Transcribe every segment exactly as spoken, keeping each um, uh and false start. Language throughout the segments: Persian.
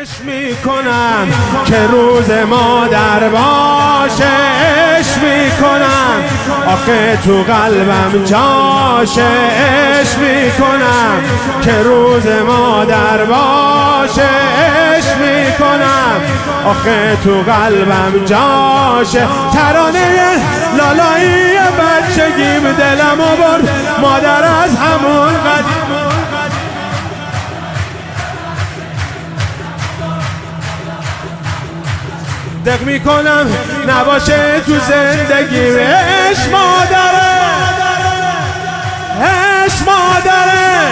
عشق میکنم که روز مادر باشه، عشق میکنم آخه تو قلبم جاشه، عشق میکنم که روز مادر باشه، عشق میکنم آخه تو قلبم جاشه. ترانه لالایی بچگیم دلمو برد، مادر از همون قدیم دق میکنم نباشه تو زندگی. عشق مادره، عشق مادره،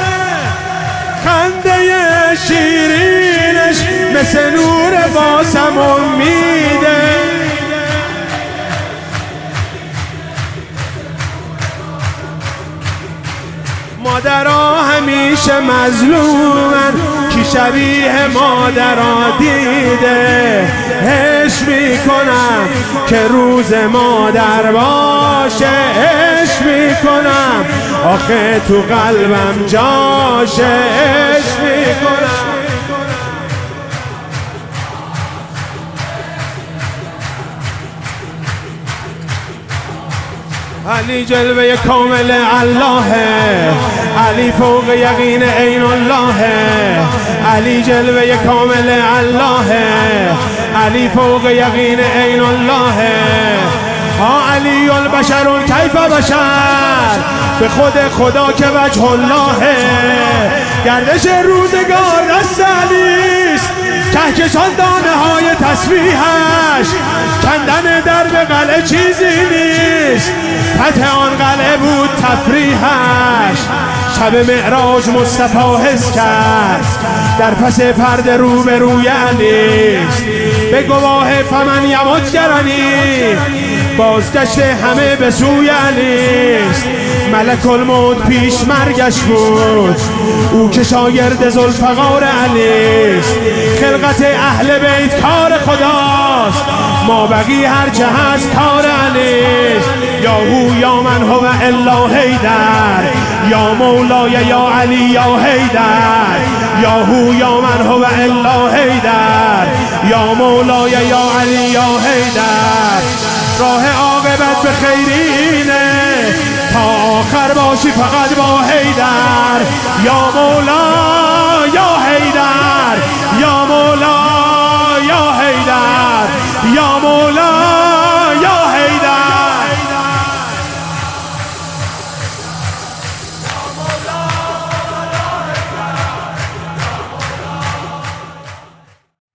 خنده شیرینش مثل نور واسم امیده. مادرها همیشه مظلومن، کی شبیه مادرها دیده. عشق میکنم که روز مادر باشه، عشق میکنم آخه تو قلبم جاشه، عشق میکنم. علی جلوه کامل الله، علی فوق یقین عین الله، علی جلوه کامل الله، علی فوق یقین عین الله. ها علی البشر کیف بشر، به خود خدا که وجه الله. گردش روزگار دست علیست، کهکشان دانه های تسبیحش. کندن درب قلعه چیزی نیست، فتح آن قلعه بود تفریحش. شب معراج مصطفی حس کرد، در پس پرده رو به روی علیست. به گواه فمن یمت گرانی، بازگشت همه به سوی علیست. ملک الموت پیش مرگش بود، او که شاگرد ذوالفقار علیست. خلقت اهل بیت کار خداست، ما بقی هرچه هست کار علیست. یا هو یا من هو الا حیدر، یا مولای یا علی یا حیدر. یا هو یا من هو الا حیدر، یا مولای یا علی یا حیدر. راه عاقبت به خیرینه، تا آخر باشی فقط با حیدر. یا مولا